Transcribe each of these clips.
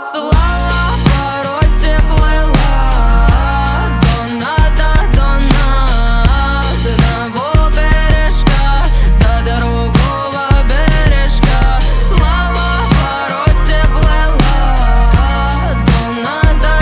Слава по росе плыла до одного бережка до другого бережка. Слава по росе плыла до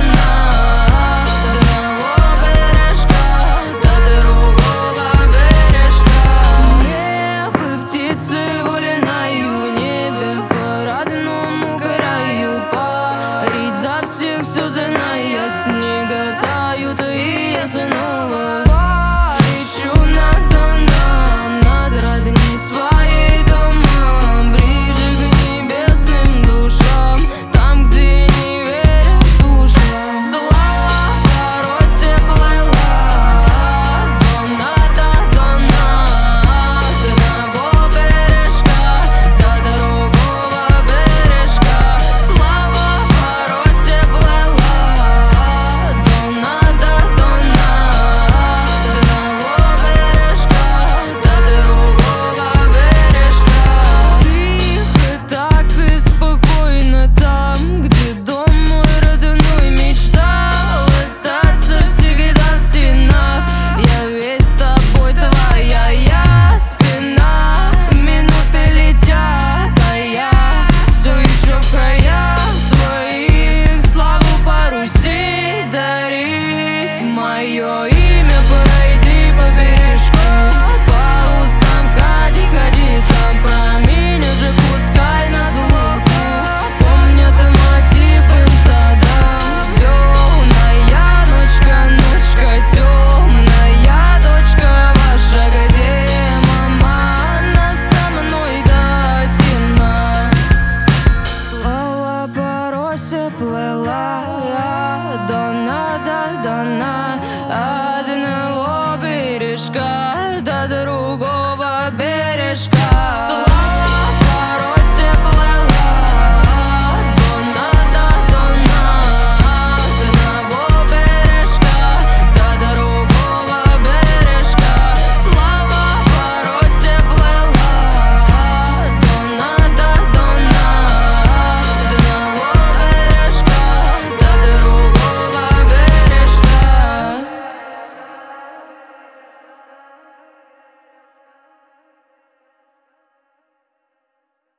одного бережка до другого бережка. Небо птицы воли на небе по родному краю парить за всех все зная снега тают, и я снова полечу над Доном, над родней своей домом, ближе к небесным душам, там, где не верят душам. Слава по росе плыла до одного бережка до другого бережка. Слава по росе плыла до одного бережка до другого бережка. Тихо так и спокойно там, где дом мой родной. Мечтал остаться всегда в стенах. Я весь с тобой, твоя спина. Минуты летят, а я все еще в краях своих. Славу по Руси дарить, мое имя пройди по бережку, по устам ходи, ходи там про меня же пускай на слуху помнят мотив им садам. Темная ночка, ночка темная, дочка ваша, где мама? Она со мной до темна. Слава по росе плыла до одного бережка